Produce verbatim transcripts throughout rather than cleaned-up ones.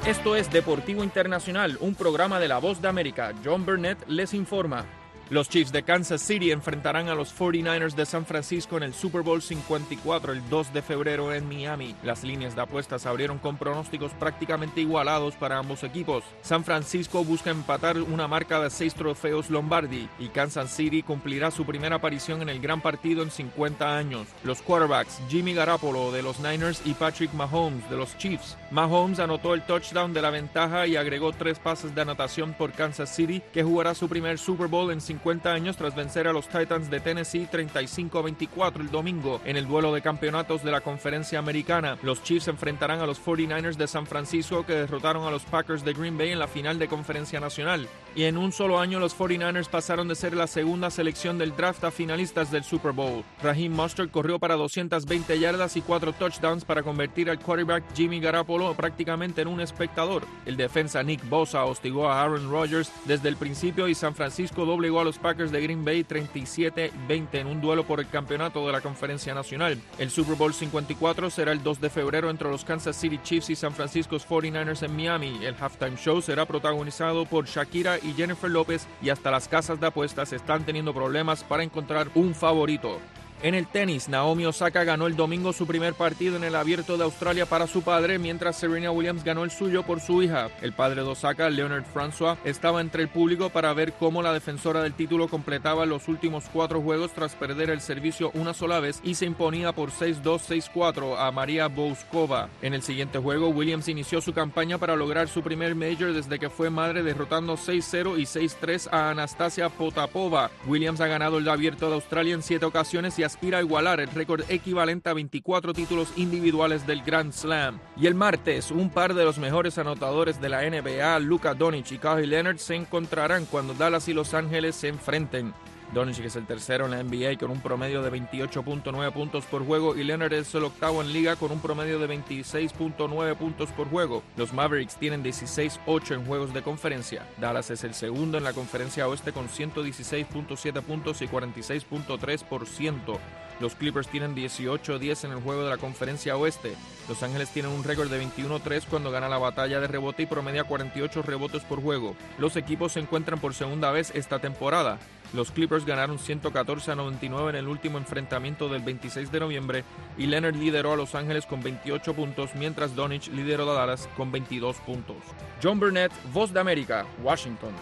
Esto es Deportivo Internacional, un programa de La Voz de América. John Burnett les informa. Los Chiefs de Kansas City enfrentarán a los cuarenta y nueve ers de San Francisco en el Super Bowl cincuenta y cuatro el dos de febrero en Miami. Las líneas de apuestas abrieron con pronósticos prácticamente igualados para ambos equipos. San Francisco busca empatar una marca de seis trofeos Lombardi y Kansas City cumplirá su primera aparición en el gran partido en cincuenta años. Los quarterbacks Jimmy Garoppolo de los Niners y Patrick Mahomes de los Chiefs. Mahomes anotó el touchdown de la ventaja y agregó tres pases de anotación por Kansas City, que jugará su primer Super Bowl en cincuenta años tras vencer a los Titans de Tennessee treinta y cinco a veinticuatro el domingo en el duelo de campeonatos de la Conferencia Americana. Los Chiefs enfrentarán a los cuarenta y nueve ers de San Francisco, que derrotaron a los Packers de Green Bay en la final de Conferencia Nacional. Y en un solo año los cuarenta y nueve ers pasaron de ser la segunda selección del draft a finalistas del Super Bowl. Raheem Mostert corrió para doscientas veinte yardas y cuatro touchdowns para convertir al quarterback Jimmy Garoppolo prácticamente en un espectador. El defensa Nick Bosa hostigó a Aaron Rodgers desde el principio y San Francisco doblegó a los Packers de Green Bay treinta y siete veinte en un duelo por el campeonato de la Conferencia Nacional. El Super Bowl cincuenta y cuatro será el dos de febrero entre los Kansas City Chiefs y San Francisco cuarenta y nueve ers en Miami. El halftime show será protagonizado por Shakira y Jennifer López y hasta las casas de apuestas están teniendo problemas para encontrar un favorito. En el tenis, Naomi Osaka ganó el domingo su primer partido en el Abierto de Australia para su padre, mientras Serena Williams ganó el suyo por su hija. El padre de Osaka, Leonard François, estaba entre el público para ver cómo la defensora del título completaba los últimos cuatro juegos tras perder el servicio una sola vez y se imponía por seis dos seis cuatro a María Bouskova. En el siguiente juego, Williams inició su campaña para lograr su primer major desde que fue madre, derrotando seis cero y seis tres a Anastasia Potapova. Williams ha ganado el Abierto de Australia en siete ocasiones y aspira a igualar el récord equivalente a veinticuatro títulos individuales del Grand Slam. Y el martes, un par de los mejores anotadores de la N B A, Luka Doncic y Kawhi Leonard, se encontrarán cuando Dallas y Los Ángeles se enfrenten. Doncic es el tercero en la N B A con un promedio de veintiocho punto nueve puntos por juego y Leonard es el octavo en liga con un promedio de veintiséis punto nueve puntos por juego. Los Mavericks tienen dieciséis ocho en juegos de conferencia. Dallas es el segundo en la conferencia oeste con ciento dieciséis punto siete puntos y cuarenta y seis punto tres por ciento. Los Clippers tienen dieciocho diez en el juego de la conferencia oeste. Los Ángeles tienen un récord de veintiuno tres cuando gana la batalla de rebote y promedia cuarenta y ocho rebotes por juego. Los equipos se encuentran por segunda vez esta temporada. Los Clippers ganaron ciento catorce a noventa y nueve en el último enfrentamiento del veintiséis de noviembre y Leonard lideró a Los Ángeles con veintiocho puntos, mientras Doncic lideró a Dallas con veintidós puntos. John Burnett, Voz de América, Washington.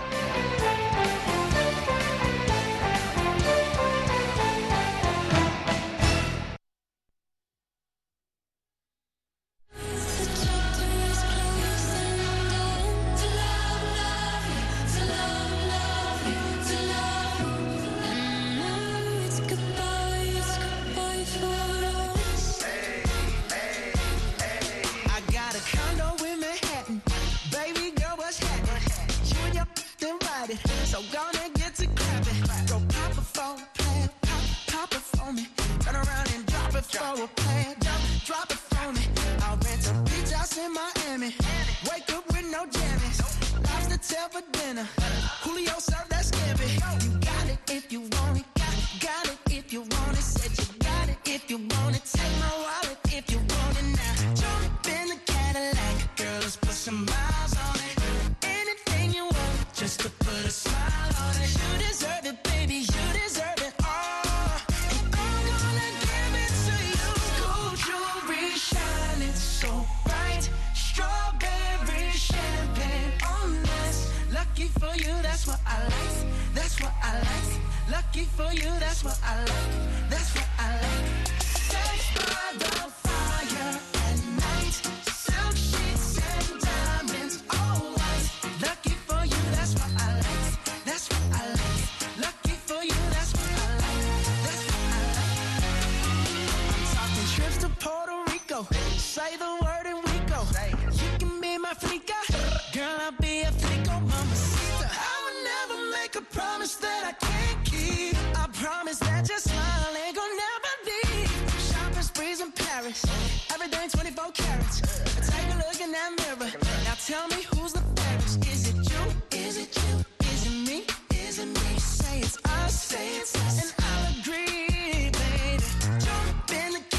So gonna get to clapping. Go pop it for a plan, pop, pop it for me. Turn around and drop it for a plan, drop, drop it for me. I'll rent a beach house in Miami. Wake up with no jammies. Lobster tail for dinner. Julio served that scampi. You got it if you want it. Got it, got it if you want it. Said you got it if you want it. Take my wallet if you want it now. Jump in the Cadillac, girl, let's put some miles on it. Anything you want, just to put a smile on it. You deserve it, baby, you deserve it all. And I'm gonna give it to you. Gold jewelry shining so bright. Strawberry champagne on this. Lucky for you, that's what I like. That's what I like. Lucky for you, that's what I like. That's what I like. Sex by the fire at night. Silk sheets and diamonds, all white. Lucky for you, that's what I like. That's what I like. Lucky for you, that's what I like. That's what I like. I'm talking trips to Puerto Rico. Say the word and we go. You can be my flica. Girl, I'll be a flico, mamacita. I would never make a promise that I can't keep. I promise that your smile ain't gonna never leave. Shopping sprees in Paris. Everything twenty-four carats. Take a look in that mirror. Now tell me who's the fairest. Is it you? Is it you? Is it me? Is it me? Say it's us. Say it's us. And